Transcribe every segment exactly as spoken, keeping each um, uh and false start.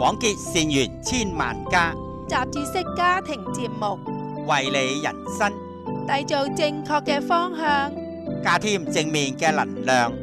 廣結善緣千萬家， 雜誌式家庭節目， 為你人生締造正確嘅方向， 加添正面嘅能量。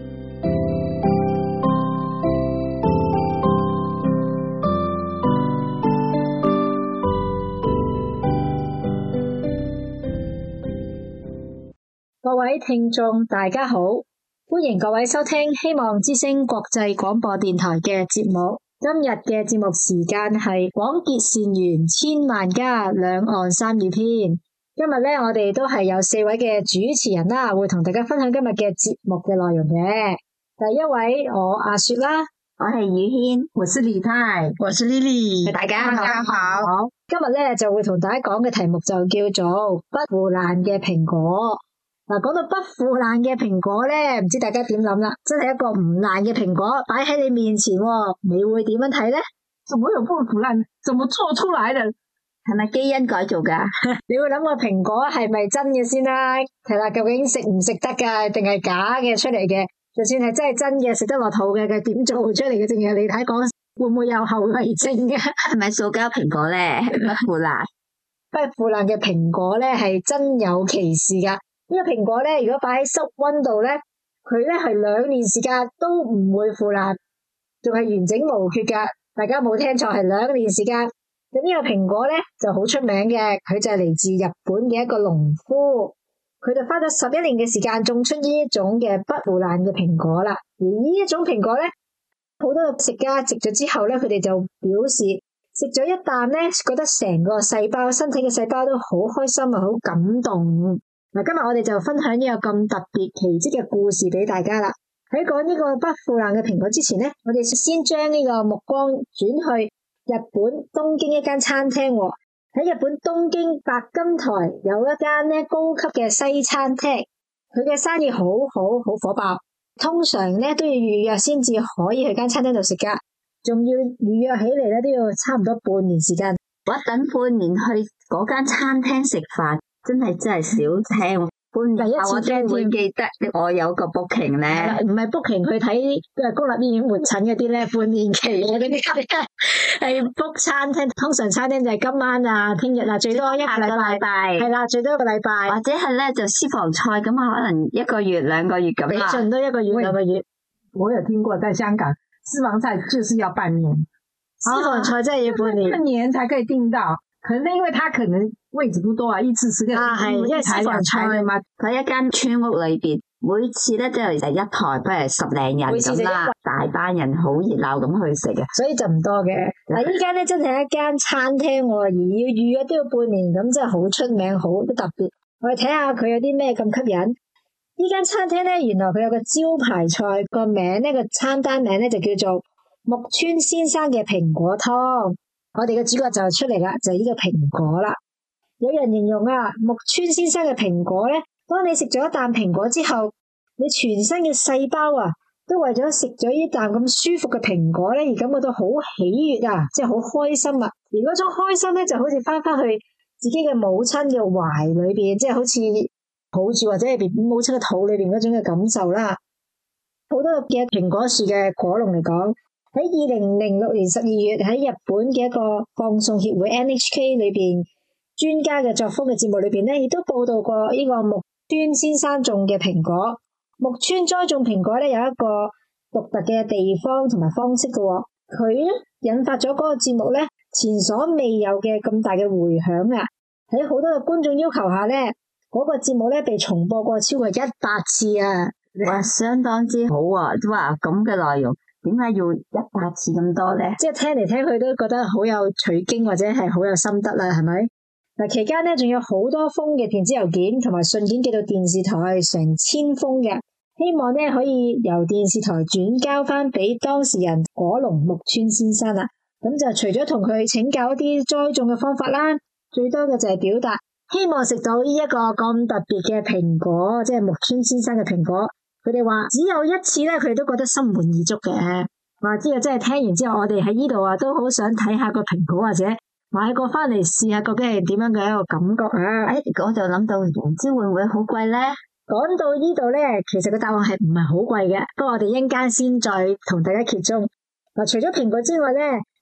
各位聽眾大家好，歡迎各位收聽希望之聲國際廣播電台嘅節目。今日嘅節目時間係廣結善緣千萬家兩岸三語篇。今日咧，我哋都係有四位嘅主持人啦，會同大家分享今日嘅節目嘅內容嘅。第一位我阿雪啦， 我係宇軒，我是李太， 我是麗麗， 大家大家好。 好，今日咧就會同大家講嘅題目就叫做不腐爛嘅蘋果。嗱，講到不腐爛嘅蘋果咧，唔知大家點諗啦？真係一個唔爛嘅蘋果擺喺你面前，你會點樣睇咧？ 怎麼有不腐爛？怎麼做出來的？係咪基因改造噶？ 你會諗個蘋果係咪真嘅先啦？係啦，究竟食唔食得噶，定係假嘅出嚟嘅？就算係真係真嘅，食得落肚嘅，佢點做出嚟嘅？淨係你睇講會唔會有後遺症嘅？ 係咪塑膠蘋果咧？不腐爛？ 不腐爛嘅蘋果咧係真有其事噶。呢個蘋果咧，如果擺喺室溫度咧，佢咧係兩年時間都唔會腐爛，仲係完整無缺噶。大家冇聽錯，係兩年時間。咁呢個蘋果咧就好出名嘅，佢就係嚟自日本嘅一個農夫，佢就花咗十一年嘅時間種出呢一種嘅不腐爛嘅蘋果啦。而呢一種蘋果咧，好多食家食咗之後咧，佢哋就表示食咗一啖咧，覺得成個細胞、身體嘅細胞都好開心啊，好感動。嗱，今日我哋就分享呢個咁特別奇蹟嘅故事俾大家啦。喺講呢個不腐爛嘅蘋果之前咧，我哋先將呢個目光轉去日本東京一間餐廳。喺日本東京白金台有一間咧高級嘅西餐廳，佢嘅生意好好好火爆，通常咧都要預約先至可以去間餐廳度食噶，仲要預約起嚟咧都要差唔多半年時間。 我等半年去嗰間餐廳食飯。真係真係少聽，半年後我真會記得我有個 booking 咧， 唔係 booking 去睇公立醫院門診嗰啲咧，半年期嘅嗰啲係 book 餐廳，通常餐廳就係今晚啊、聽日啊，最多一個禮拜，係啦，最多一個禮拜， 或者係咧就私房菜咁啊，可能一個月兩個月咁啦， 盡多一個月兩個月。 我有聽過，在香港私房菜就是要半年， 私房菜真係要半年， 半年才可以訂到。可能因為他可能位置不多啊，一次食嘅啊係，因為私房菜嘛，佢一間村屋裏邊，每次咧都係一台，不如十零人咁啦，大班人好熱鬧咁去食嘅， 所以就唔多嘅。嗱，依間咧真係一間餐廳，而要預約都要半年，咁真係好出名，好特別。我哋睇下佢有啲咩咁吸引。呢間餐廳咧，原來佢有個招牌菜，個名呢個餐單名咧就叫做木村先生嘅蘋果湯。我哋嘅主角就出嚟啦，就係呢個蘋果啦。有人形容啊，木村先生嘅蘋果咧，當你食咗一啖蘋果之後，你全身嘅細胞啊，都為咗食咗呢啖咁舒服嘅蘋果咧，而感覺到好喜悅啊，即係好開心啊。而嗰種開心咧，就好似翻翻去自己嘅母親嘅懷裏邊，即係好似抱住或者係 B B 母親嘅肚裏邊嗰種嘅感受啦。好多嘅蘋果樹嘅果農嚟講，喺二零零六年十二月喺日本嘅一個放送協會 N H K 裏邊專家嘅作風嘅節目裏邊咧，亦都報道過呢個木村先生種嘅蘋果。木村栽種蘋果咧有一個獨特嘅地方同埋方式嘅，佢咧引發咗嗰個節目咧前所未有嘅咁大嘅回響啊！喺好多嘅觀眾要求下咧，嗰個節目咧被重播過超過一百次啊！ 哇，相當之好啊！哇，咁嘅內容。點解要一百次咁多咧？ 即係聽嚟聽去都覺得好有取經或者係好有心得啦，係咪？嗱，期間咧仲有好多封嘅電子郵件同埋信件寄到電視台，成千封嘅，希望咧可以由電視台轉交翻俾當事人果農木村先生啦。咁就除咗同佢請教一啲栽種嘅方法啦，最多嘅就係表達希望食到呢一個咁特別嘅蘋果，即係木村先生嘅蘋果。佢哋話只有一次咧，佢哋都覺得心滿意足嘅。話知啊，真係聽完之後，我哋喺呢度啊，都好想睇下個蘋果，或者買個翻嚟試下，究竟係點樣嘅一個感覺啊！ 誒，我就諗到，唔知會唔會好貴咧？ 講到呢度咧，其實個答案係唔係好貴嘅，不過我哋一陣間先再同大家揭盅。嗱，除咗蘋果之外咧，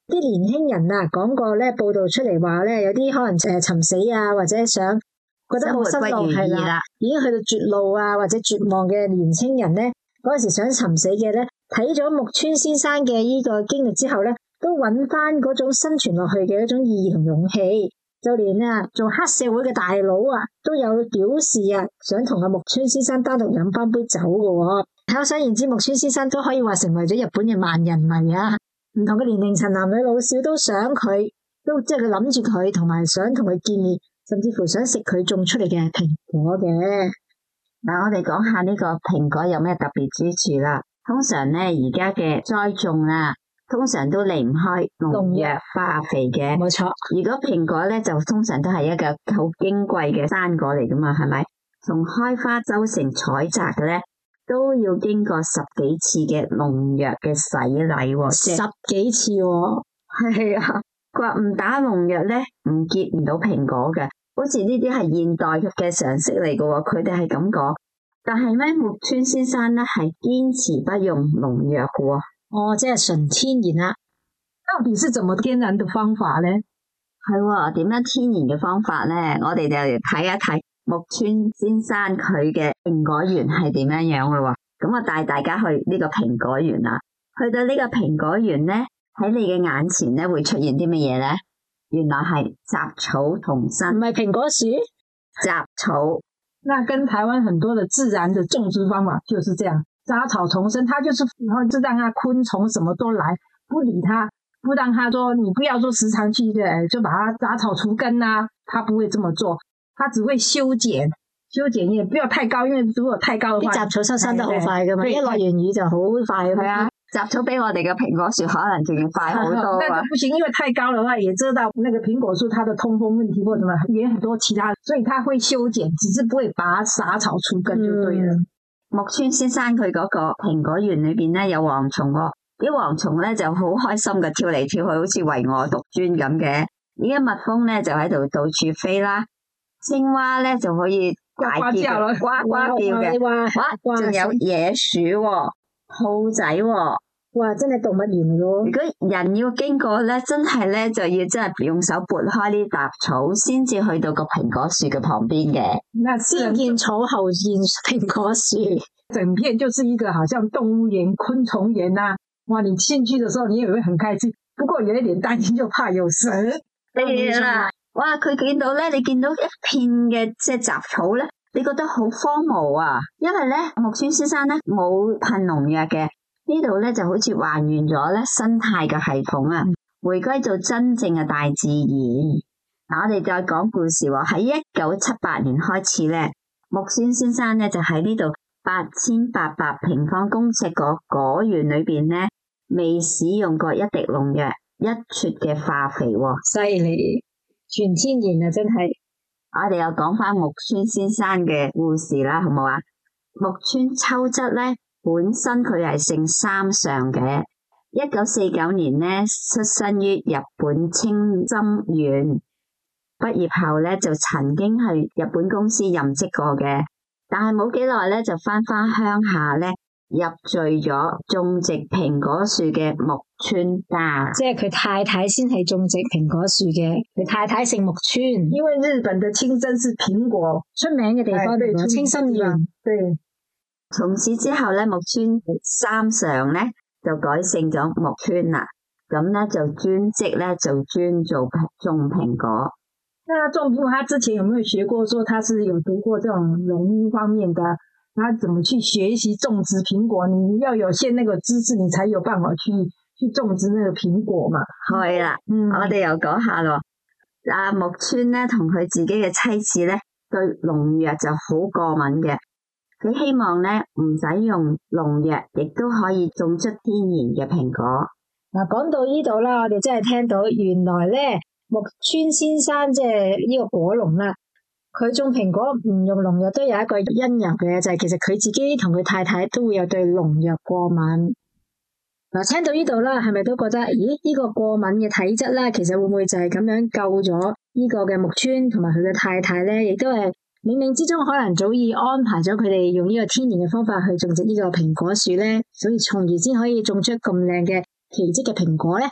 啲年輕人啊講過咧，報道出嚟話咧，有啲可能誒尋死啊，或者想覺得好失落係啦，已經去到絕路啊或者絕望嘅年輕人咧，嗰陣時想尋死嘅咧，睇咗木村先生嘅呢個經歷之後咧，都揾翻嗰種生存落去嘅一種意義同勇氣。就連啊做黑社會嘅大佬啊，都有表示啊，想同阿木村先生單獨飲翻杯酒嘅喎。可想而知，木村先生都可以話成為咗日本嘅萬人迷啊！唔同嘅年齡層，男女老少都想佢，都即係佢諗住佢，同埋想同佢見面，甚至乎想食佢種出嚟嘅蘋果嘅。 嗱，我哋講下呢個蘋果有咩特別之處啦。通常咧，而家嘅栽種啊，通常都離唔開農藥化肥嘅。冇錯。如果蘋果咧，就通常都係一個好矜貴嘅生果嚟噶嘛，係咪？從開花收成採摘嘅咧，都要經過十幾次嘅農藥嘅洗禮， 十幾次喎。 係啊，佢話唔打農藥咧，唔結唔到蘋果嘅。好似呢啲係現代嘅常識嚟嘅，佢哋係咁講。但係咧，木村先生咧係堅持不用農藥嘅。 哦，即係純天然啦。 到底是怎麼天然嘅方法咧？ 係喎，點樣天然嘅方法咧？我哋就嚟睇一睇木村先生佢嘅蘋果園係點樣樣嘅喎。咁我帶大家去呢個蘋果園啦。去到呢個蘋果園咧，喺你嘅眼前咧會出現啲乜嘢咧？原來係雜草叢生， 唔係蘋果樹， 雜草。 那跟台灣很多的自然的種植方法就是這樣，雜草叢生，它就是然後就讓它昆蟲什麼都來，不理它，不讓它說你不要說時常去嘅，就把它雜草除根啊，它不會這麼做，它只會修剪，修剪也不要太高，因為如果太高的話， 啲雜草收生得好快噶嘛，一落完雨就好快。 係啊，雜草比我哋嘅蘋果樹可能仲要快好多啊。 那就不行，因為太高的話也遮到那個蘋果樹它的通風問題或者什麼，也很多其他，所以它會修剪，只是不會把雜草除根就對了。 嗯、木村先生佢嗰個蘋果園裏邊咧有蝗蟲喎，啲蝗蟲咧就好開心嘅跳嚟跳去，好似唯我獨尊咁嘅。而家蜜蜂咧就喺度到處飛啦，青蛙咧就可以大叫咯，呱呱叫嘅。哇，仲有野鼠喎。兔仔喎、哦， 哇！真係動物園嚟咯。 如果人要經過咧，真係咧就要真係用手撥開啲雜草，先至去到個蘋果樹嘅旁邊嘅。 那先見草後見蘋果樹， 整片就是一個好像動物園、昆蟲園啊！哇！你進去的時候，你也會很開心，不過有一點擔心，就怕有蛇。 係啦，哇！佢見到咧，你見到一片嘅即係雜草咧。你覺得好荒蕪啊，因為咧木村先生咧冇噴農藥嘅，呢度咧就好似還原咗咧生態嘅系統啊，回歸做真正嘅大自然。嗱，我哋再講故事喎，喺一九七八年開始咧，木村先生咧就喺呢度八千八百平方公尺個果園裏邊咧，未使用過一滴農藥，一撮嘅化肥喎， 犀利，全天然啊，真係。 我哋又講翻木村先生嘅故事啦，好唔好啊？木村秋質咧，本身佢係姓三上嘅，一九四九年咧出身於日本青森縣，畢業後咧就曾經去日本公司任職過嘅，但係冇幾耐咧就翻翻鄉下咧。入贅咗種植蘋果樹嘅木村家， 即係佢太太先係種植蘋果樹嘅，佢太太姓木村。 因為日本的青森是蘋果出名嘅地方，對青森縣。 對， 從此之後咧，木村三上咧就改姓咗木村啦，咁咧就專職咧就專做種蘋果。 那種蘋果，他之前有沒有學過？說他是有讀過這種農業方面的？他怎麼去學習種植蘋果？你要有先那個知識，你才有辦法去去種植那個蘋果嘛。 係啦，嗯，我哋又講下咯。阿木村咧同佢自己嘅妻子咧對農藥就好過敏嘅，佢希望咧唔使用農藥，亦都可以種出天然嘅蘋果。 嗱，講到呢度啦，我哋真係聽到原來咧木村先生即係呢個果農啦。佢種蘋果唔用農藥都有一個因由嘅，就係、是、其實佢自己同佢太太都會有對農藥過敏。嗱，聽到呢度啦，係咪都覺得，咦？呢、這個過敏嘅體質啦，其實會唔會就係咁樣救咗呢個嘅木村同埋佢嘅太太咧？亦都係冥冥之中可能早已安排咗佢哋用呢個天然嘅方法去種植呢個蘋果樹咧，所以從而先可以種出咁靚嘅奇蹟嘅蘋果咧。不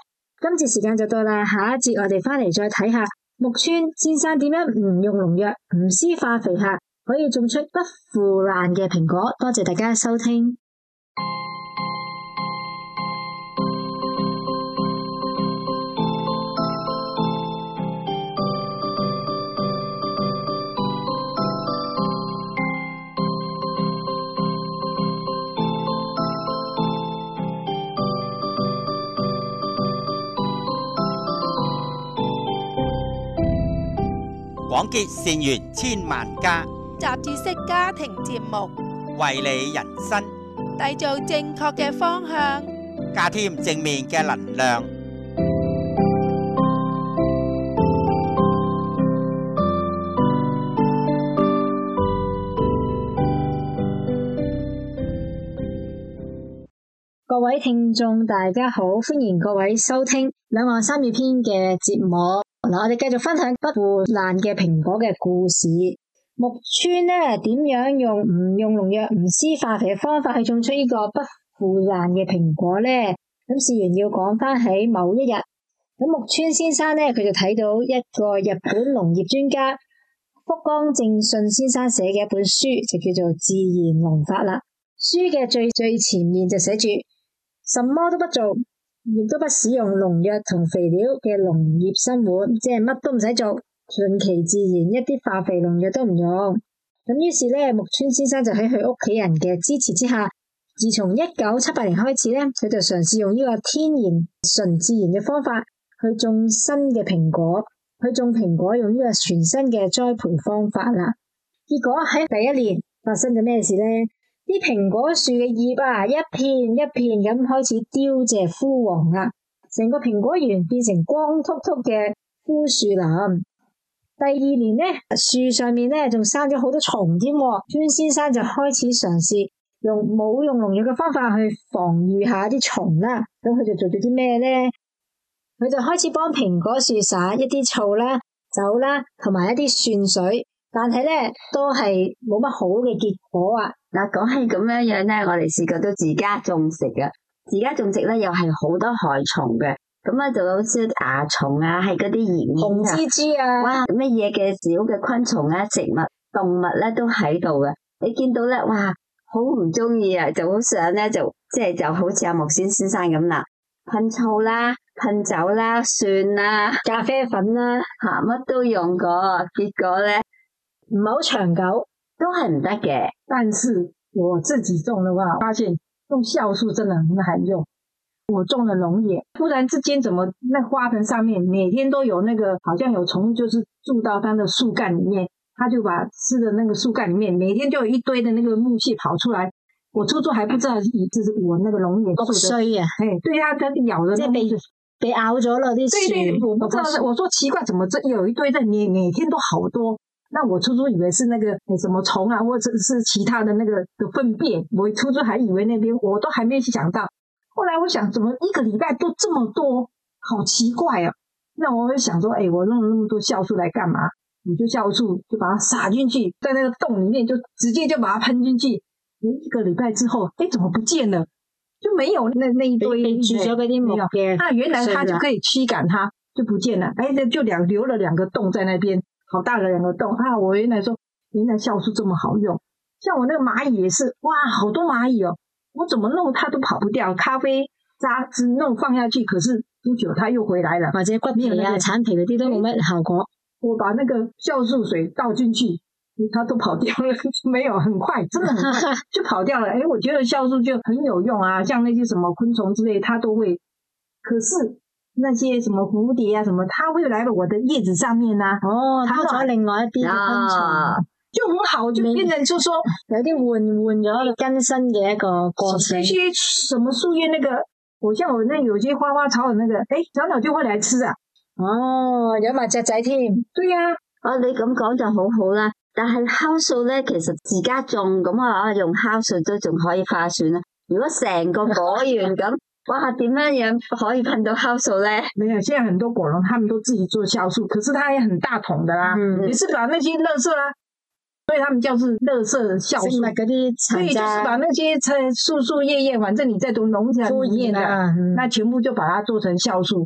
今次時間就到啦，下一節我哋翻嚟再睇下木村先生點樣唔用農藥、唔施化肥下可以種出不腐爛嘅蘋果。多謝大家收聽。 廣結善緣千萬家， 雜誌式家庭節目， 為你人生締造正確嘅方向， 加添正面嘅能量。 各位聽眾大家好，歡迎各位收聽兩岸三月篇嘅節目。嗱，我哋繼續分享不腐爛嘅蘋果嘅故事。木村咧點樣用唔用農藥、唔施化肥嘅方法去種出呢個不腐爛嘅蘋果咧？咁事緣要講翻喺某一日，咁木村先生咧佢就睇到一個日本農業專家福岡正信先生寫嘅一本書，就叫做《自然農法》啦。書嘅最最前面就寫住，什麼都不做，亦都不使用農藥同肥料嘅農業生活，即係乜都唔使做，順其自然，一啲化肥農藥都唔用。咁於是咧，木村先生就喺佢屋企人嘅支持之下，自從一九七八年開始咧，佢就嘗試用呢個天然純自然嘅方法去種新嘅蘋果，去種蘋果用呢個全新嘅栽培方法啦。結果喺第一年發生咗咩事咧？啲蘋果樹嘅葉啊，一片一片咁開始凋謝枯黃啦，成個蘋果園變成光禿禿嘅枯樹林。第二年呢，樹上面呢仲生咗好多蟲添。村先生就開始嘗試用冇用農藥嘅方法去防禦下啲蟲啦。咁佢就做咗啲咩呢？佢就開始幫蘋果樹撒一啲醋啦、酒啦，同埋一啲蒜水。但係咧，都係冇乜好嘅結果啊！ 嗱，講起咁樣樣咧，我哋試過都自家種植嘅，自家種植咧又係好多害蟲嘅，咁啊就好似蚜蟲啊，係嗰啲葉紅蜘蛛啊， 哇，乜嘢嘅小嘅昆蟲啊、植物、動物咧都喺度嘅。你見到咧，哇，好唔中意啊，就好想咧就即係就好似阿木村先生咁啦，噴醋啦、噴酒啦、蒜啦、 咖啡粉啦， 吓乜都用過，結果咧。 唔係好長久， 都係唔得嘅。 但是我自己種的話，發現用酵素真的很好用。我種了龍眼，突然之間怎麼那花盆上面每天都有那個好像有蟲，就是住到它的樹幹裡面，它就把吃的那個樹幹裡面每天就有一堆的那個木屑跑出來。我初初還不知道，就是我那個龍眼樹的衰啊！ 哎，對啊，它咬了， 即係被被咬咗咯啲樹。 對對，我不知道，我說奇怪，怎麼這有一堆在每每天都好多。那我初初以為是那個什麼蟲啊，或者是其他的那個的糞便，我初初還以為那邊，我都還沒想到。後來我想，怎麼一個禮拜都這麼多，好奇怪啊！那我會想說，哎，我弄了那麼多酵素來幹嘛？我就酵素就把它撒進去，在那個洞裡面就直接就把它噴進去。哎，一個禮拜之後，哎，怎麼不見了？就沒有那那一堆被住咗嗰啲木嘅。 那原來它就可以驅趕它，就不見了。哎，就兩留了兩個洞在那邊。好大的兩個洞啊！我原來說，原來酵素這麼好用。像我那個螞蟻也是，哇，好多螞蟻哦！我怎麼弄它都跑不掉。咖啡渣子弄放下去，可是不久它又回來了。 或者骨皮啊、橙皮嗰啲都冇乜效果。 我把那個酵素水倒進去，它都跑掉了，沒有，很快，真的很快就跑掉了。誒，我覺得酵素就很有用啊，像那些什麼昆蟲之類，它都會。可是。那些什麼蝴蝶啊，什麼，它會來到我的葉子上面啊。 哦，它咗另外一啲嘅昆蟲， 就很好，就變成就說有啲換換咗更新嘅一個過程。 這些什麼樹葉那個，我像我那有些花花草草那個，誒，小鳥就會來吃啊。 哦，有埋隻仔添。 對啊， 哦，你咁講就好好啦。但係酵素咧，其實自家種咁啊，用酵素都仲可以化算啦。如果成個果園咁。哇，點樣樣可以噴到酵素咧？ 沒有，現在很多果農他們都自己做酵素，可是它也很大桶的啦。嗯，也是把那些垃圾啦，所以他們叫是垃圾酵素。 嗰啲對，就是把那些樹樹葉葉，反正你在讀農田裡面的，嗯、那全部就把它做成酵素。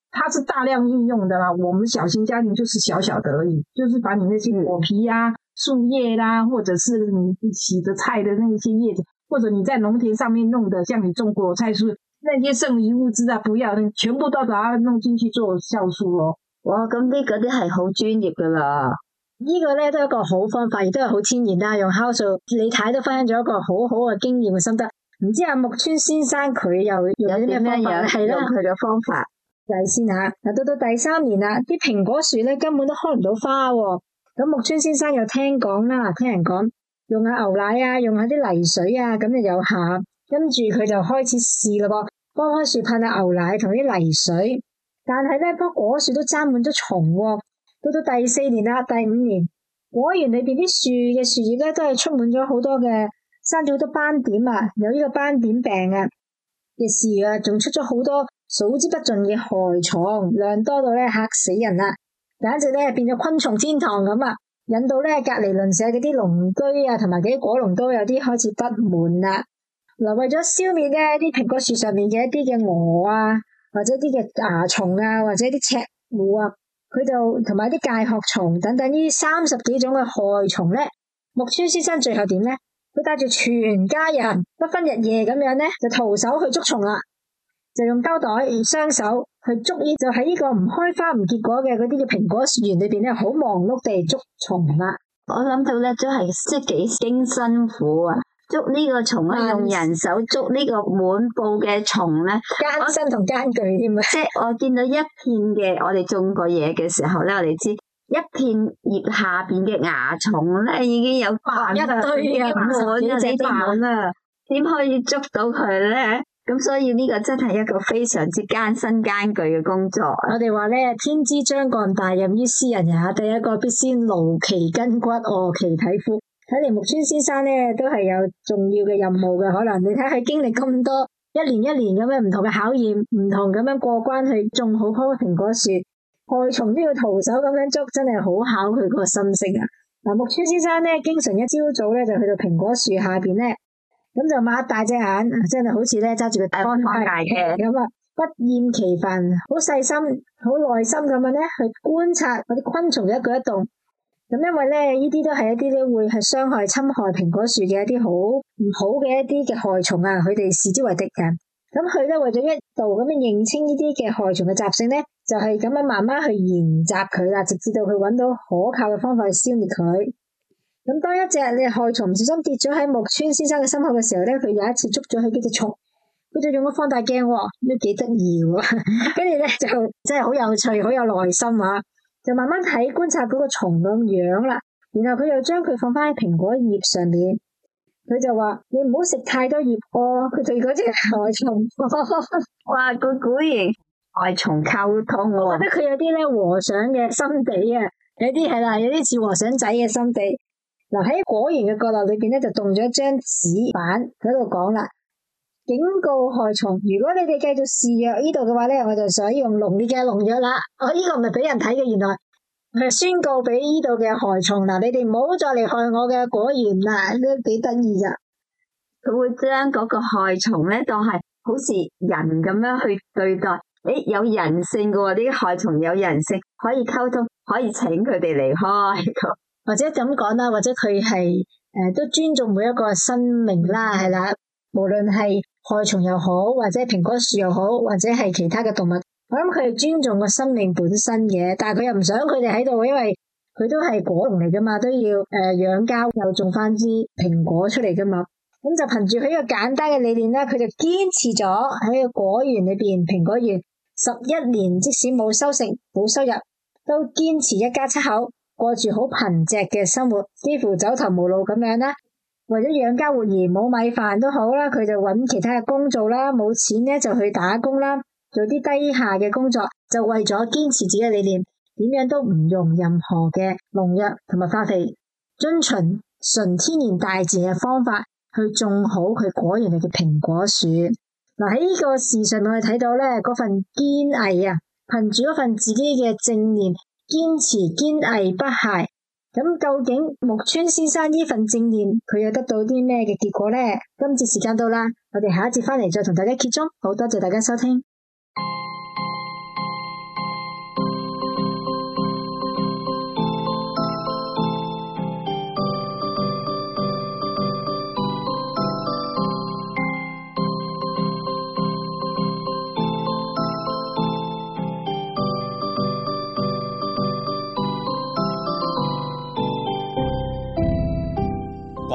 它是大量运用的啦。我们小型家庭就是小小的而已，就是把你那些果皮啊、树叶啦，或者是你洗的菜的那些叶子，或者你在农田上面弄的，像你种果菜树那些剩余物質啊，不要全部都把它弄進去做酵素咯。 哇，咁啲嗰啲係好專業噶啦。 呢個咧都係一個好方法，亦都係好天然啦。用酵素，李太都分享咗一個好好嘅經驗嘅心得。唔知阿木村先生佢又用啲咩方法？係啦， 用佢嘅方法。 嚟先吓，嗱到到第三年啦，啲蘋果樹咧根本都開唔到花喎。咁木村先生又聽講啦，聽人講用下牛奶啊，用下啲泥水啊，咁就有效。跟住佢就開始試咯噃，幫棵樹噴下牛奶同啲泥水。但係咧，棵果樹都沾滿咗蟲喎。到到第四年啦，第五年，果園裏邊啲樹嘅樹葉咧都係出滿咗好多嘅，生咗好多斑點啊，有呢個斑點病啊嘅事啊，仲出咗好多數之不盡嘅害蟲，量多到咧嚇死人啦，簡直咧變咗昆蟲天堂咁啊！引到咧隔籬鄰舍嗰啲農居啊，同埋嗰啲果農都有啲開始不滿啦。嗱，為咗消滅咧啲蘋果樹上面嘅一啲嘅蛾啊，或者啲嘅蚜蟲啊，或者啲赤狐啊，佢就同埋啲介殼蟲等等呢三十幾種嘅害蟲咧，木村先生最後點咧？佢帶住全家人不分日夜咁樣咧，就徒手去捉蟲啦，就用膠袋、雙手去捉呢，就喺呢個唔開花唔結果嘅嗰啲嘅蘋果樹園裏邊咧，好忙碌地捉蟲啦。 我諗到咧，都係即係幾經辛苦啊！捉呢個蟲咧，用人手捉呢個滿布嘅蟲咧， 艱辛同艱巨添啊！ 即係我見到一片嘅，我哋種過嘢嘅時候咧，我哋知一片葉下邊嘅蚜蟲咧，已經有百一堆啊， 五十幾隻萬啦， 點可以捉到佢咧？咁所以呢個真係一個非常之艱辛艱巨嘅工作。 我哋話咧，天之將幹大任於斯人也，第一個必先勞其筋骨，餓其體膚。睇嚟木村先生咧都係有重要嘅任務嘅，可能你睇佢經歷咁多一年一年咁樣唔同嘅考驗，唔同咁樣過關去種好棵蘋果樹，害蟲都要徒手咁樣捉，真係好考佢個心性啊！嗱，木村先生咧經常一朝早咧就去到蘋果樹下邊咧，咁就擘大隻眼，真係好似咧揸住個方塊嘅咁啊，不厭其煩，好細心、好耐心咁樣咧去觀察嗰啲昆蟲嘅一舉一動。咁因為咧，呢啲都係一啲咧會係傷害、侵害蘋果樹嘅一啲好唔好嘅一啲嘅害蟲啊，佢哋視之為敵人。咁佢咧為咗一度咁樣認清呢啲嘅害蟲嘅習性咧，就係咁樣慢慢去研習佢啦，直至到佢揾到可靠嘅方法去消滅佢。咁當一隻你害蟲唔小心跌咗喺木村先生嘅心口嘅時候咧，佢有一次捉咗佢幾隻蟲，佢就用個放大鏡，都幾得意喎。跟住咧就真係好有趣，好有耐心啊！就慢慢睇觀察嗰個蟲咁樣啦，然後佢又將佢放翻喺蘋果葉上面，佢就話：你唔好食太多葉哦。佢對嗰隻害蟲， 哇！佢果然害蟲溝通喎。 我覺得佢有啲咧和尚嘅心地啊，有啲係啦，有啲似和尚仔嘅心地。嗱，喺果園嘅角落裏邊咧，就動咗一張紙板喺度講啦，警告害蟲，如果你哋繼續肆虐呢度嘅話咧，我就想用濃烈嘅農藥啦。我、哦、呢、這個唔係俾人睇嘅，原來係宣告俾呢度嘅害蟲嗱，你哋唔好再嚟害我嘅果園啦，都幾得意噶。 佢會將嗰個害蟲咧當係好似人咁樣去對待，誒有人性嘅喎，啲害蟲有人性，可以溝通，可以請佢哋離開， 或者咁講啦，或者佢係誒都尊重每一個生命啦，係啦，無論係害蟲又好，或者蘋果樹又好，或者係其他嘅動物，我諗佢係尊重個生命本身嘅，但係佢又唔想佢哋喺度，因為佢都係果農嚟噶嘛，都要誒養家又種翻支蘋果出嚟噶嘛，咁就憑住佢呢個簡單嘅理念咧，佢就堅持咗喺個果園裏邊，蘋果園十一年，即使冇收成冇收入，都堅持一家七口過住好貧瘠嘅生活，幾乎走投無路咁樣啦。為咗養家活兒，冇米飯都好啦，佢就揾其他嘅工做啦，冇錢咧就去打工啦，做啲低下嘅工作，就為咗堅持自己嘅理念，點樣都唔用任何嘅農藥同埋化肥，遵循純天然大自然嘅方法去種好佢果園裏嘅蘋果樹。嗱，喺呢個事上面我哋睇到咧，嗰份堅毅啊，憑住嗰份自己嘅正念，堅持堅毅不懈。咁究竟木村先生呢份正念，佢又得到啲咩嘅結果呢？今節時間到啦，我哋下一節翻嚟再同大家揭盅。好多謝大家收聽。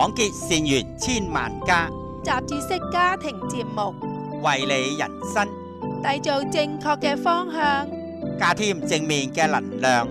廣結善緣千萬家， 雜誌式家庭節目， 為你人生締造正確嘅方向， 加添正面嘅能量。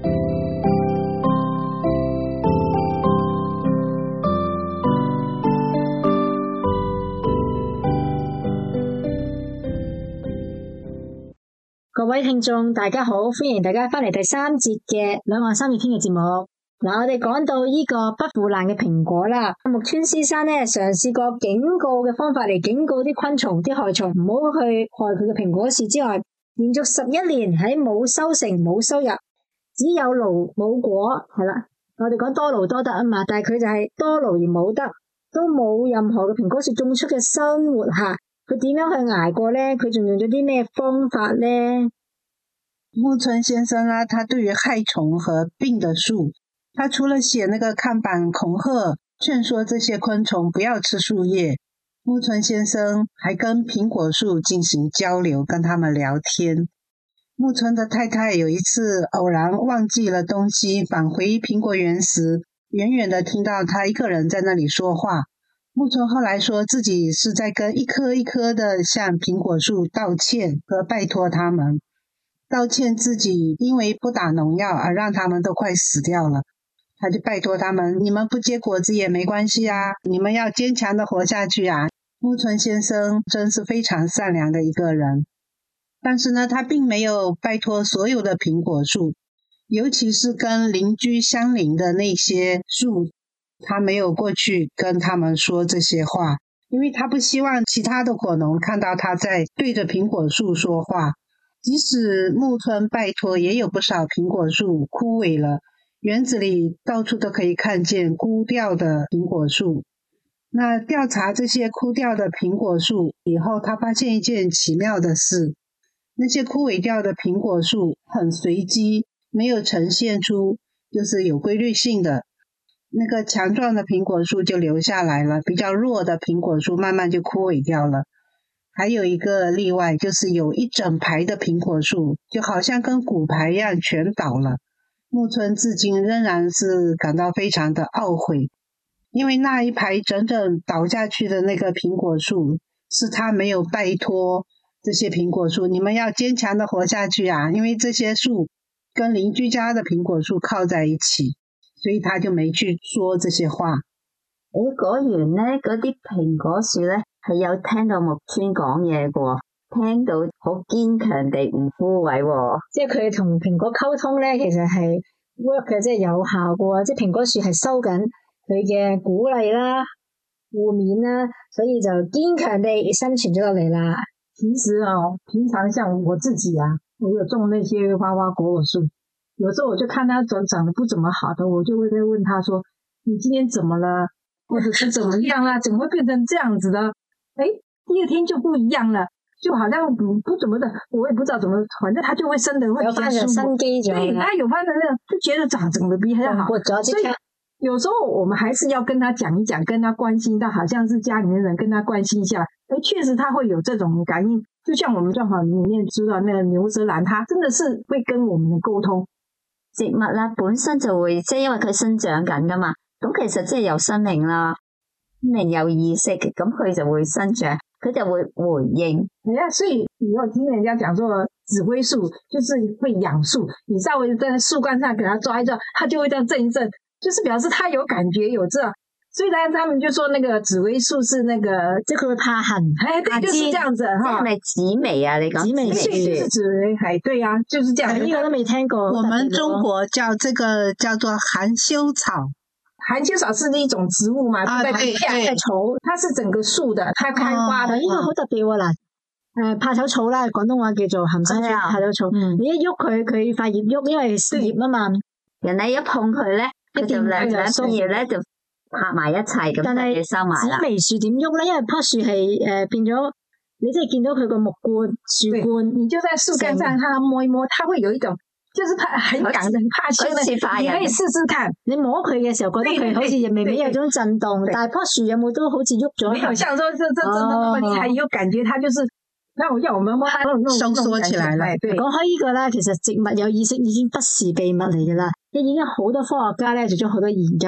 各位聽眾大家好，歡迎大家翻嚟第三節嘅兩岸三月天嘅節目。嗱，我哋講到呢個不腐爛嘅蘋果啦，木村先生咧嘗試過警告嘅方法嚟警告啲昆蟲、啲害蟲唔好去害佢嘅蘋果樹之外，連續十一年喺冇收成、冇收入，只有勞冇果，係啦。我哋講多勞多得啊嘛，但係佢就係多勞而冇得，都冇任何嘅蘋果樹種出嘅生活下。佢點樣去捱過呢？佢仲用咗啲咩方法呢？ 木村先生啊，他對於害蟲和病的樹，他除了寫那個看板恐嚇、勸說這些昆蟲不要吃樹葉，木村先生還跟蘋果樹進行交流，跟他們聊天。木村的太太有一次偶然忘記了東西，返回蘋果園時，遠遠的聽到他一個人在那裡說話。木村後來說自己是在跟一棵一棵的向蘋果樹道歉和拜託他們，道歉自己因為不打農藥而讓他們都快死掉了。他就拜託他們，你們不結果子也沒關係啊，你們要堅強的活下去啊。木村先生真是非常善良的一個人，但是呢，他並沒有拜託所有的蘋果樹，尤其是跟鄰居相鄰的那些樹，他沒有過去跟他們說這些話，因為他不希望其他的果農看到他在對着蘋果樹說話。即使木村拜託，也有不少蘋果樹枯萎了，園子裡到處都可以看見枯掉的蘋果樹。那調查這些枯掉的蘋果樹以後，他發現一件奇妙的事，那些枯萎掉的蘋果樹很隨機，沒有呈現出就是有規律性的。那個強壯的蘋果樹就留下來了，比較弱的蘋果樹慢慢就枯萎掉了。還有一個例外，就是有一整排的蘋果樹就好像跟骨牌一樣全倒了。木村至今仍然是感到非常的懊悔，因為那一排整整倒下去的那個蘋果樹是他沒有拜託這些蘋果樹，你們要堅強的活下去啊，因為這些樹跟鄰居家的蘋果樹靠在一起，所以他就沒去說這些話。 誒，果園咧，嗰啲蘋果樹咧係有聽到木村講嘢嘅，聽到好堅強地唔枯萎， 即係佢同蘋果溝通咧，其實係 work 嘅，即係有效嘅，即係蘋果樹係收緊佢嘅鼓勵啦、負面啦，所以就堅強地生存咗落嚟啦。 其實哦，平常像我自己啊，我有種那些花花果果樹，有時候我就看它長長得不怎麼好的，我就會再問他說：你今天怎麼了？或者是怎麼樣啦？怎麼會變成這樣子的？誒，第二天就不一樣了，就好像不不怎麼的，我也不知道怎麼，反正它就會生得會比較舒服。有生機咗，對，它有發生那種，就覺得長整得比較好。所以有時候我們還是要跟他講一講，跟他關心到，好像是家裡面人跟他關心一下。誒，確實他會有這種感應，就像我們專訪裡面知道那個牛舌蘭，它真的是會跟我們的溝通。 植物啦本身就會，即係因為佢生長緊噶嘛。咁其實即係有生命啦，生命有意識，咁佢就會生長，佢就會回應。 係啊，所以以後聽人家講說指揮樹就是會養樹，你稍微在樹幹上給它抓一抓，它就會這樣震一震，就是表示它有感覺有這。雖然他們就說那個紫薇樹是那個，即係佢會怕痕，哎，對，就是這樣子哈。 係咪紫薇啊？你講紫薇樹就是紫薇，係對啊，就是這樣。 呢個都未聽過。 我們中國叫這個叫做含羞草。 含羞草是一種植物嘛， 啊， 對對對，草，它是整個樹的，它開花的。 呢、哦、個好特別喎嗱，誒，怕醜草啦，廣東話叫做含羞草、怕醜草。嗯、你一喐佢，佢塊葉喐，因為葉啊嘛。 人哋一碰佢咧，佢就兩兩片葉咧就拍埋一齊咁，就要收埋啦。 紫薇樹點喐咧？因為棵樹係誒變咗，你即係見到佢個木冠、樹冠， 你就在樹幹上，它摸一摸，它會有一種。就是它很感很怕羞的，你可以試試看。 你摸佢嘅時候，覺得佢好似微微有種震動，但係棵樹有冇都好似喐咗？ 沒有，像說這這真的那麼厲害，有感覺，它就是，那我要我們摸它收縮起來了。 講開呢個咧，其實植物有意識已經不是秘密嚟噶啦，亦已經好多科學家咧做咗好多研究。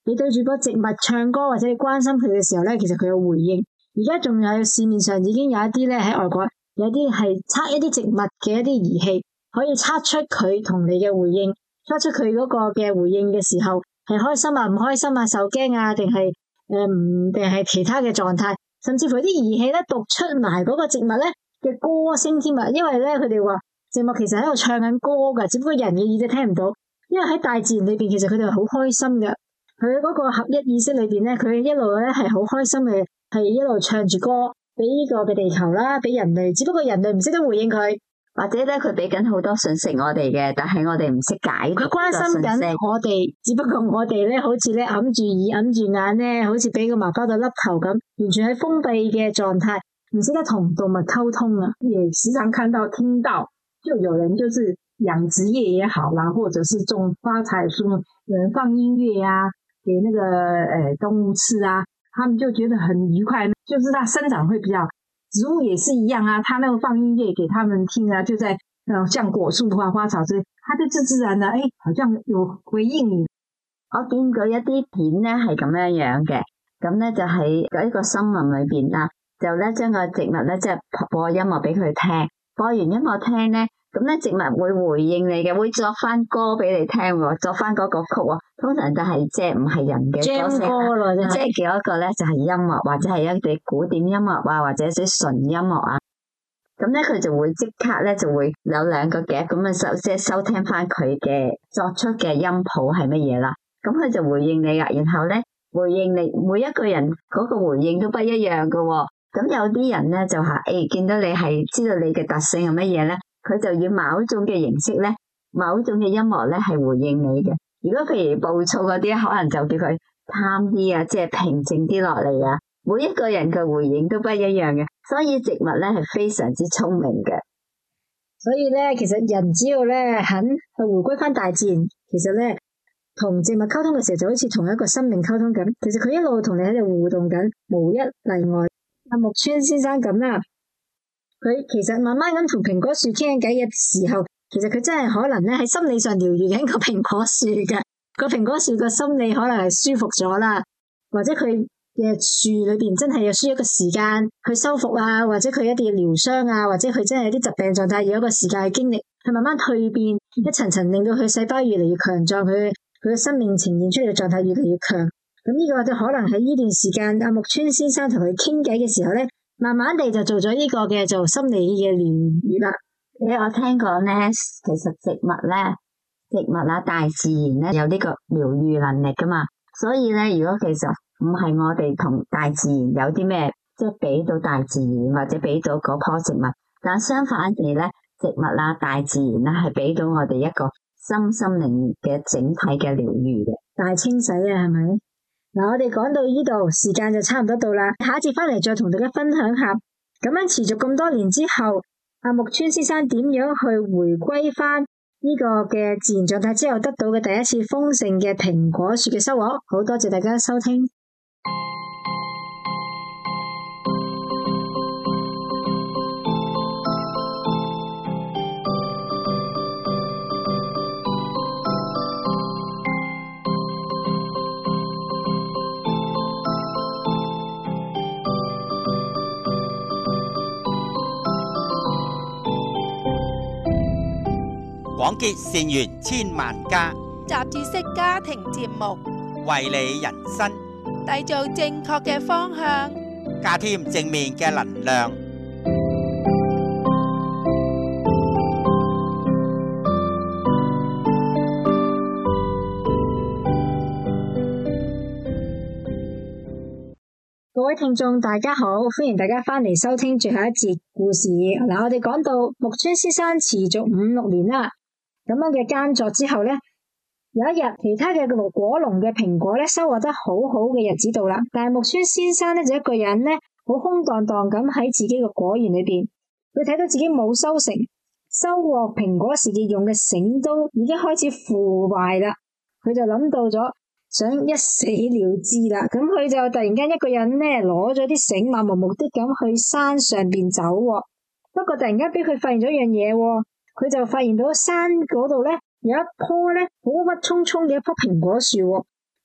你對住個植物唱歌或者你關心佢嘅時候咧，其實佢有回應。而家仲有市面上已經有一啲咧喺外國有啲係測一啲植物嘅一啲儀器，可以測出佢同你嘅回應，測出佢嗰個嘅回應嘅時候係開心啊、唔開心啊、受驚啊，定係誒唔定係其他嘅狀態，甚至乎啲儀器咧讀出埋嗰個植物咧嘅歌聲添啊！因為咧佢哋話植物其實喺度唱緊歌噶，只不過人嘅耳仔聽唔到。因為喺大自然裏邊，其實佢哋係好開心嘅。佢嗰個合一意識裏邊咧，佢一路咧係好開心嘅，係一路唱住歌俾呢個嘅地球啦，俾人類。只不過人類唔識得回應佢， 或者咧佢俾緊好多信息我哋嘅，但係我哋唔識解。 佢關心緊我哋，只不過我哋咧好似咧揞住耳、揞住眼咧，好似俾個麻包袋笠頭咁，完全喺封閉嘅狀態，唔識得同動物溝通啊！ 也時常看到、聽到，就有人就是養殖業也好啦，或者是種花彩樹，有人放音樂啊，給那個誒動物吃啊，他們就覺得很愉快，就是它生長會比較。植物也是一樣啊，他那個放音樂給他們聽啊，就在呃像果樹啊、花草之類，它就自自然的，誒，好像有回應你。 我見過一啲片咧係咁樣樣嘅，咁咧就喺一個森林裏邊啦，就咧將個植物咧即係播音樂俾佢聽，播完音樂聽咧。咁咧植物會回應你嘅，會作翻歌俾你聽喎，作翻嗰個曲喎。通常都係即係唔係人嘅歌聲，即係叫一個咧就係音樂，或者係一啲古典音樂啊，或者啲純音樂啊。咁咧佢就會即刻咧就會有兩個夾咁嘅收，即係收聽翻佢嘅作出嘅音譜係乜嘢啦。咁佢就回應你啦，然後咧回應你每一個人嗰個回應都不一樣噶喎。咁有啲人咧就話誒，見到你係知道你嘅特性係乜嘢咧。佢就以某種嘅形式咧，某種嘅音樂咧係回應你嘅。如果譬如暴躁嗰啲，可能就叫佢貪啲啊，即係平靜啲落嚟啊。每一個人嘅回應都不一樣嘅，所以植物咧係非常之聰明嘅。 所以咧，其實人只要咧肯去回歸翻大自然，其實咧同植物溝通嘅時候，就好似同一個生命溝通緊。其實佢一路同你喺度互動緊，無一例外。阿木村先生咁啦。佢其實慢慢咁同蘋果樹傾緊偈嘅時候，其實佢真係可能咧喺心理上療愈緊個蘋果樹嘅，個蘋果樹個心理可能係舒服咗啦，或者佢嘅樹裏邊真係有需要一個時間去修復啊，或者佢一啲療傷啊，或者佢真係有啲疾病狀態要一個時間去經歷，去慢慢蛻變，一層層令到佢細胞越嚟越強壯，佢佢嘅生命呈現出嚟嘅狀態越嚟越強。咁呢個就可能喺呢段時間，阿木村先生同佢傾偈嘅時候咧，慢慢地就做咗呢個嘅做心理嘅療愈啦。 誒，我聽講咧，其實植物咧，植物啊，大自然咧有呢個療愈能力噶嘛。所以咧，如果其實唔係我哋同大自然有啲咩，即係俾到大自然或者俾到嗰棵植物，但相反地咧，植物啊，大自然咧係俾到我哋一個身心靈嘅整體嘅療愈嘅大清洗啊，係咪？嗱，我哋講到呢度，時間就差唔多到啦。下一節翻嚟再同大家分享下，咁樣持續咁多年之後，阿木村先生點樣去回歸翻呢個嘅自然狀態之後，得到嘅第一次豐盛嘅蘋果樹嘅收穫。好多謝大家收聽。 廣結善緣千萬家， 雜誌式家庭節目， 為你人生締造正確嘅方向， 加添正面嘅能量。 各位聽眾大家好，歡迎大家翻嚟收聽最後一節故事。嗱，我哋講到木村先生持續五六年啦，咁樣嘅耕作之後咧，有一日其他嘅果農嘅蘋果咧收穫得好好嘅日子到啦，但係木村先生咧就一個人咧好空蕩蕩咁喺自己個果園裏邊，佢睇到自己冇收成，收穫蘋果時嘅用嘅繩都已經開始腐壞啦，佢就諗到咗想一死了之啦，咁佢就突然間一個人咧攞咗啲繩，漫無目的咁去山上邊走，不過突然間俾佢發現咗一樣嘢，佢就發現到山嗰度咧有一棵咧好鬱蔥蔥嘅一棵蘋果樹，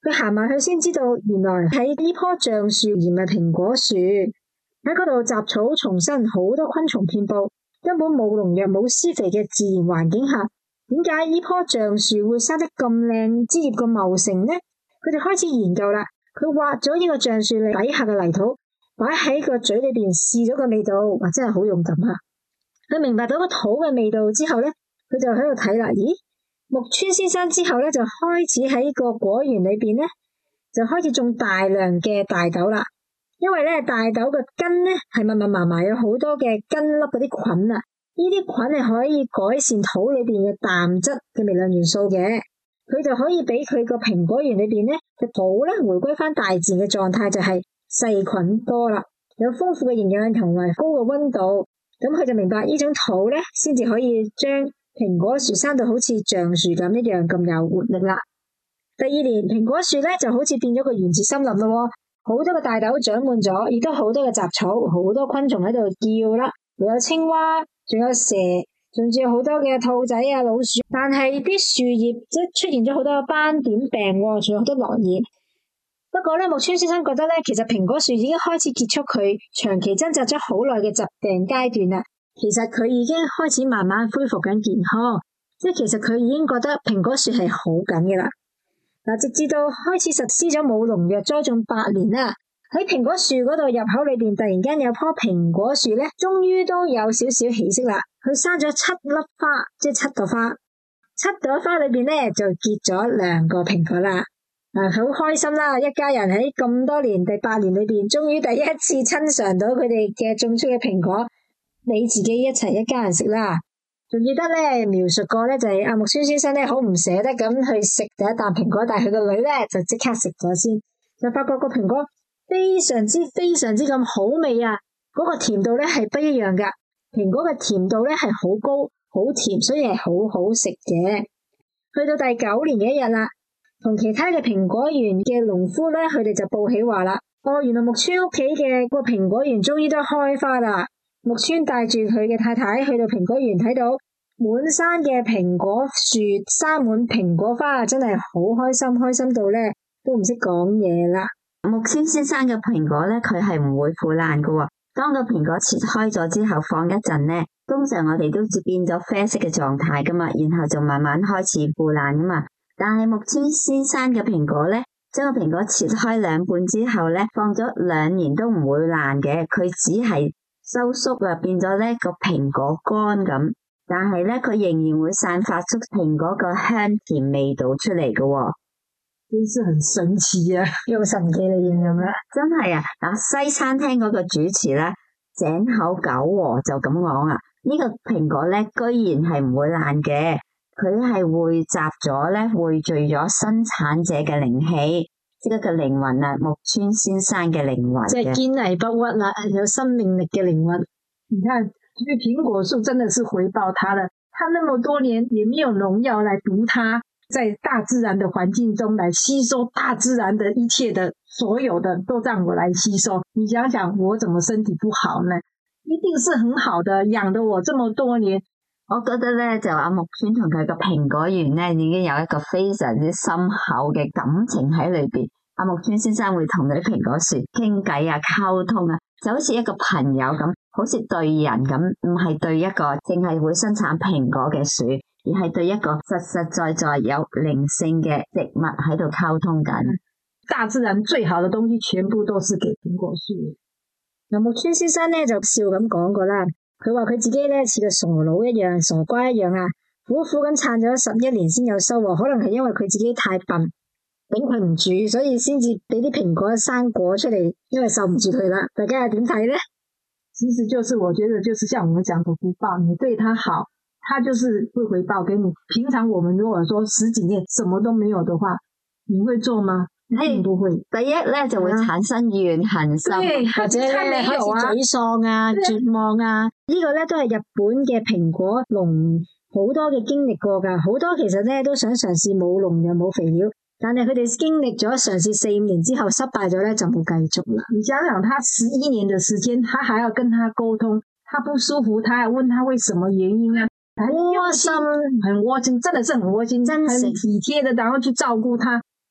佢行埋去先知道，原來喺呢棵橡樹而唔係蘋果樹。喺嗰度雜草叢生，好多昆蟲遍布，根本冇農藥冇施肥嘅自然環境下，點解呢棵橡樹會生得咁靚，枝葉咁茂盛呢？佢哋開始研究啦。佢挖咗呢個橡樹底下嘅泥土，擺喺個嘴裏邊試咗個味道，哇！真係好勇敢啊！佢明白到個土嘅味道之後咧，佢就喺度睇啦。咦，木村先生之後咧就開始喺個果園裏邊咧，就開始種大量嘅大豆啦。因為咧大豆嘅根咧係密密麻麻有好多嘅根粒嗰啲菌啊，呢啲菌係可以改善土裏邊嘅氮質嘅微量元素嘅。佢就可以俾佢個蘋果園裏邊咧嘅土咧回歸翻大自然嘅狀態，就係細菌多啦，有豐富嘅營養同埋高嘅溫度，咁佢就明白呢種土咧先至可以將蘋果樹生到好似橡樹咁一樣咁有活力啦。第二年蘋果樹咧就好似變咗個原始森林咯，好多嘅大豆長滿咗，亦都好多嘅雜草，好多昆蟲喺度叫啦，又有青蛙，仲有蛇。仲有好多嘅兔仔啊、老鼠，但係啲樹葉即係出現咗好多斑點病，仲有好多落葉。不過咧，木村先生覺得咧，其實蘋果樹已經開始結束佢長期掙扎咗好耐嘅疾病階段啦。其實佢已經開始慢慢恢復緊健康，即係其實佢已經覺得蘋果樹係好緊嘅啦。嗱，直至到開始實施咗冇農藥栽種八年啦。喺蘋果樹嗰度入口裏邊，突然間有棵蘋果樹咧，終於都有少少起色啦。佢生咗七粒花，即係七朵花。七朵花裏邊咧就結咗兩個蘋果啦。嗱，好開心啦！一家人喺咁多年第八年裏邊，終於第一次親嘗到佢哋嘅種出嘅蘋果，你自己一齊一家人食啦。仲記得咧描述過咧，就係阿木村先生咧好唔捨得咁去食第一啖蘋果，但係佢個女咧就即刻食咗先，就發覺個蘋果非常之非常之咁好味啊！嗰個甜度咧係不一樣噶，蘋果嘅甜度咧係好高好甜，所以係好好食嘅。去到第九年嘅一日啦，同其他嘅蘋果園嘅農夫咧，佢哋就報喜話啦。哦，原來木村屋企嘅個蘋果園終於都開花啦！木村帶住佢嘅太太去到蘋果園，睇到滿山嘅蘋果樹生滿蘋果花，真係好開心，開心到咧都唔識講嘢啦。 木村先生嘅蘋果咧，佢係唔會腐爛噶喎。當個蘋果切開咗之後，放一陣咧，通常我哋都只變咗啡色嘅狀態噶嘛，然後就慢慢開始腐爛噶嘛。但係木村先生嘅蘋果咧，將個蘋果切開兩半之後咧，放咗兩年都唔會爛嘅，佢只係收縮啊，變咗咧個蘋果乾咁。但係咧，佢仍然會散發出蘋果個香甜味道出嚟噶喎。 真是很神奇啊！ 用神奇嚟形容啦， 真係啊！嗱，西餐廳嗰個主持咧，井口久和就咁講啊，呢個蘋果咧居然係唔會爛嘅，佢係匯集咗咧，匯聚咗生產者嘅靈氣，即係個靈魂啊，木村先生嘅靈魂， 即係堅毅不屈啦，有生命力嘅靈魂。 你看，這個蘋果樹真的是回報他了，他那麼多年也沒有農藥來毒它。在大自然的環境中來吸收大自然的一切的所有的都讓我來吸收，你想想我怎麼身體不好呢？一定是很好的，養得我這麼多年。 我覺得咧就阿木村同佢個蘋果園咧已經有一個非常之深厚嘅感情喺裏邊。阿木村先生會同佢啲蘋果樹傾偈啊、溝通啊，就好似一個朋友咁，好似對人咁，唔係對一個淨係會生產蘋果嘅樹，而係對一個實實在在有靈性嘅植物喺度溝通緊。 大自然最好的東西全部都是給蘋果樹。 嗱，木村先生咧就笑咁講過啦，佢話佢自己咧似個傻佬一樣、傻瓜一樣啊，苦苦咁撐咗十一年先有收穫，可能係因為佢自己太笨，頂佢唔住，所以先至俾啲蘋果生果出嚟，因為受唔住佢啦。大家又點睇咧？ 其實就是我覺得就是像我們講的福報，你對他好，他就是會回報給你。平常我們如果說十幾年什麼都沒有的話，你會做嗎？一定不會。 第一咧就會產生怨恨心， 或者咧開始沮喪啊、絕望啊。呢個咧都係日本嘅蘋果農好多嘅經歷過噶，好多其實咧都想嘗試冇農藥冇肥料，但係佢哋經歷咗嘗試四五年之後失敗咗咧就冇繼續啦。 你想想，他十一年的時間，他還要跟他溝通，他不舒服，他還問他為什麼原因啊？很窩心，很窩心，真的是很窩心，真很體貼的，然後去照顧他。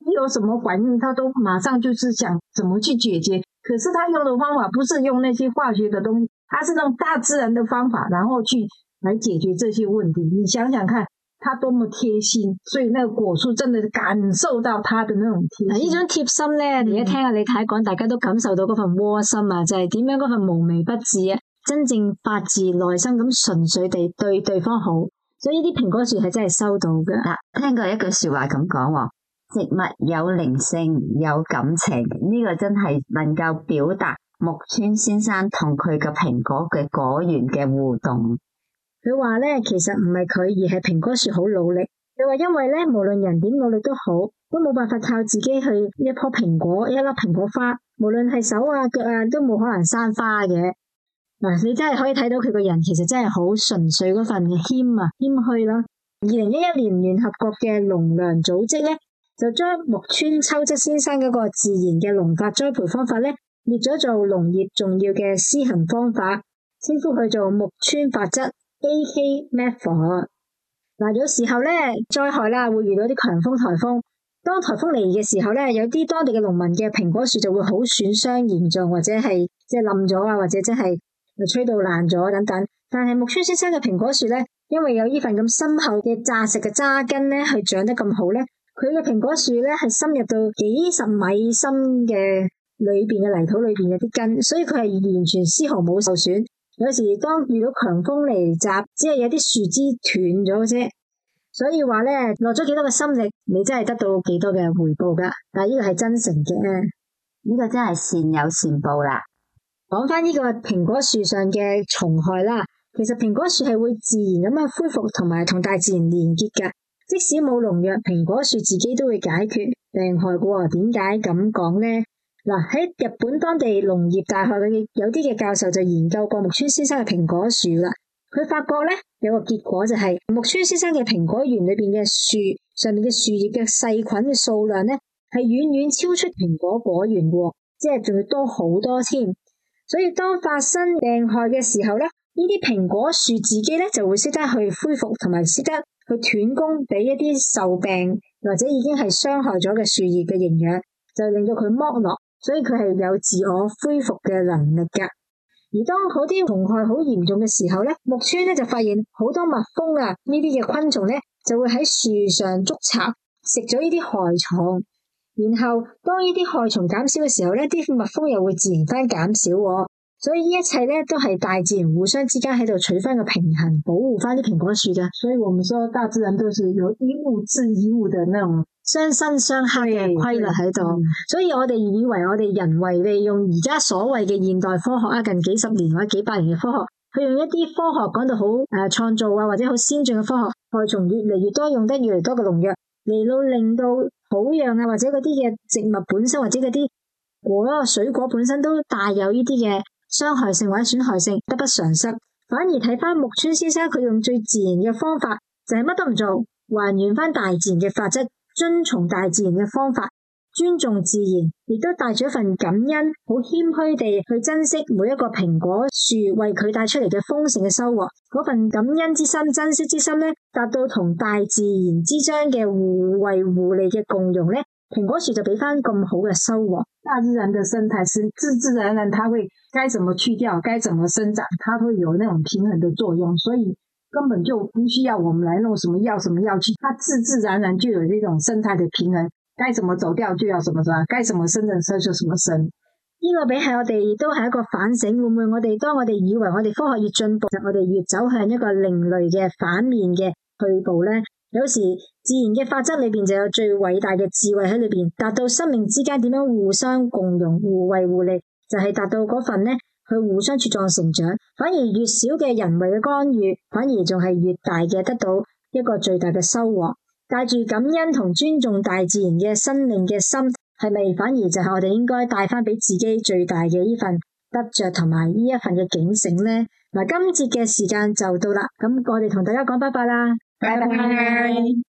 一有什么反应，他都马上就是想怎么去解决。可是他用的方法不是用那些化学的东西，他是用大自然的方法，然后去来解决这些问题。你想想看，他多麼貼心，所以那個果樹真係感受到他的那種貼心。 呢種貼心咧，而家聽下李太講，大家都感受到嗰份窩心啊，就係點樣嗰份無微不至啊，真正發自內心咁純粹地對對方好。所以呢啲蘋果樹係真係收到嘅。 嗱，聽過一句說話咁講喎，植物有靈性有感情，呢、這個真係能夠表達木村先生同佢嘅蘋果嘅果園嘅互動。 佢話咧，其實唔係佢，而係蘋果樹好努力。佢話因為咧，無論人點努力都好，都冇辦法靠自己去一棵蘋果，一粒蘋果花，無論係手啊腳啊，都冇可能生花嘅。嗱，你真係可以睇到佢個人其實真係好純粹嗰份謙啊謙虛啦。二零一一年聯合國嘅農糧組織咧，就將木村秋則先生嗰個自然嘅農法栽培方法咧，列咗做農業重要嘅施行方法，稱呼佢做木村法則 A K Method。嗱，有時候咧災害啦，會遇到啲強風颱風。當颱風嚟嘅時候咧，有啲當地嘅農民嘅蘋果樹就會好損傷嚴重，或者係即係冧咗啊，或者即係吹到爛咗等等。但係木村先生嘅蘋果樹咧，因為有呢份咁深厚嘅紮實嘅渣根咧，去長得咁好咧，佢嘅蘋果樹咧係深入到幾十米深嘅裏邊嘅泥土裏邊有啲根，所以佢係完全絲毫冇受損。有時當遇到強風嚟襲，只係有啲樹枝斷咗啫。所以話咧，落咗幾多嘅心力，你真係得到幾多嘅回報噶。但係呢個係真誠嘅， 呢個真係善有善報啦。 講翻呢個蘋果樹上嘅蟲害啦，其實蘋果樹係會自然咁樣恢復同埋同大自然連結噶。即使冇農藥，蘋果樹自己都會解決病害噶。點解咁講咧？嗱，喺日本當地農業大學嘅有啲嘅教授就研究過木村先生嘅蘋果樹啦。佢發覺咧有個結果就係、是、木村先生嘅蘋果園裏邊嘅樹上面嘅樹葉嘅細菌嘅數量咧係遠遠超出蘋果果園嘅，即係仲要多好多添。所以當發生病害嘅時候咧，呢啲蘋果樹自己咧就會識得去恢復同埋識得去斷供俾一啲受病或者已經係傷害咗嘅樹葉嘅營養，就令到佢剝落。所以佢係有自我恢復嘅能力噶。而當嗰啲蟲害好嚴重嘅時候咧，木村咧就發現好多蜜蜂啊，呢啲嘅昆蟲咧就會喺樹上築巢，食咗呢啲害蟲。然後當呢啲害蟲減少嘅時候咧，啲蜜蜂又會自然翻減少。所以呢一切咧都係大自然互相之間喺度取翻個平衡，保護翻啲蘋果樹噶。 所以我們說大自然都是有一物治一物的那種相生相克嘅規律喺度。所以我哋以為我哋人為利用而家所謂嘅現代科學啊，近幾十年或者幾百年嘅科學，去用一啲科學講到好誒創造啊，或者好先進嘅科學，害蟲越嚟越多，用得越嚟越多嘅農藥嚟到令到土壤啊，或者嗰啲嘅植物本身或者嗰啲果水果本身都帶有呢啲嘅傷害性或者損害性，得不償失。反而睇翻木村先生，佢用最自然嘅方法，就係乜都唔做，還原翻大自然嘅法則，遵從大自然嘅方法，尊重自然，亦都帶住一份感恩，好謙虛地去珍惜每一個蘋果樹為佢帶出嚟嘅豐盛嘅收穫。嗰份感恩之心、珍惜之心咧，達到同大自然之間嘅互惠互利嘅共融咧，蘋果樹就俾翻咁好嘅收穫。 大自然的生態是自自然然，它會該怎麼去掉，該怎麼生長，它會有那種平衡的作用，所以根本就不需要我們來弄什麼藥什麼藥去，它自自然然就有這種生態的平衡，該怎麼走掉就要怎麼走，該怎麼生就生就怎麼生。 呢個俾係我哋亦都係一個反省，會唔會我哋當我哋以為我哋科學越進步，我哋越走向一個另類嘅反面嘅去步呢？有時自然嘅法則裏邊就有最偉大嘅智慧喺裏邊，達到生命之間點樣互相共融、互惠互利，就係、是、達到嗰份呢去互相茁壯成長。反而越少嘅人為嘅干預，反而仲係越大嘅得到一個最大嘅收穫。帶住感恩同尊重大自然嘅生命嘅心，係咪反而就係我哋應該帶翻俾自己最大嘅呢份得着同埋呢一份嘅警醒呢？嗱，今節嘅時間就到啦，咁我哋同大家講拜拜啦。 拜拜。